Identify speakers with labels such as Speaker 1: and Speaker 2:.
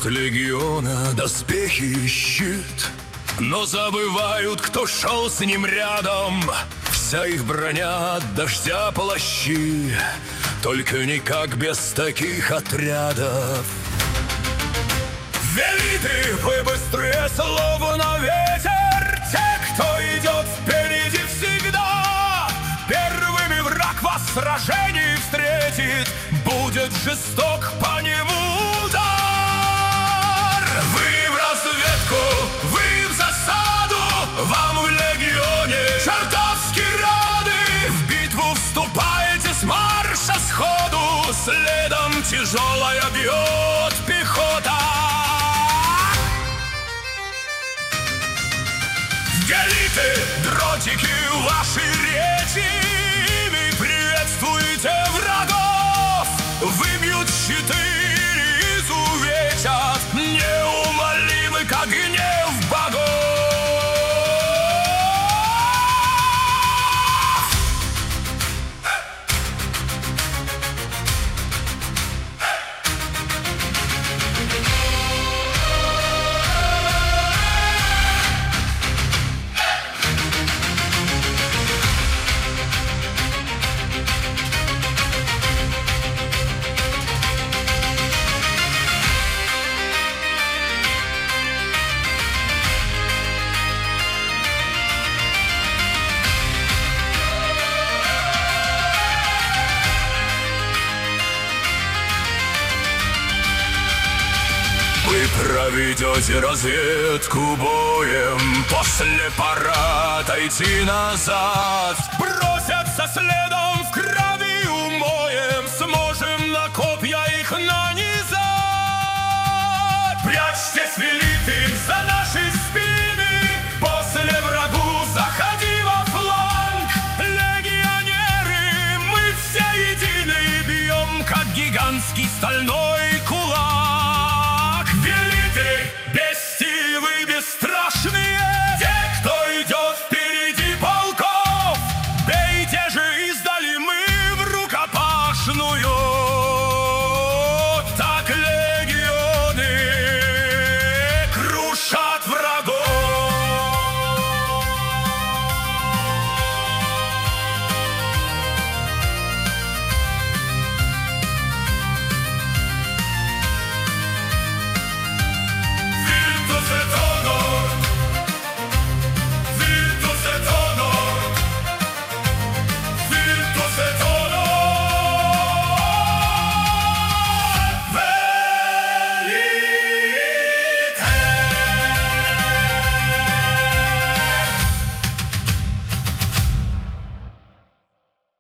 Speaker 1: Хруст легиона, доспехи и щит. Но забывают, кто шел с ним рядом. Вся их броня от дождя плащи. Только никак без таких отрядов. Велиты, вы быстрее, словно ветер. Те, кто идет впереди всегда. Первыми враг вас в сражении встретит. Будет жесток по нему удар. Вы в разведку, вы в засаду. Вам в легионе чертовски рады. В битву вступаете с марша сходу. Следом тяжелая бьет пехота. Гелиты, дротики, ваши речи. Ими приветствуйте врагов. Выбьют щиты и изувечат. Неумолимы, как гнев богов. Вы проведете разведку боем. После пора отойти назад. Бросятся следом в крови умоем.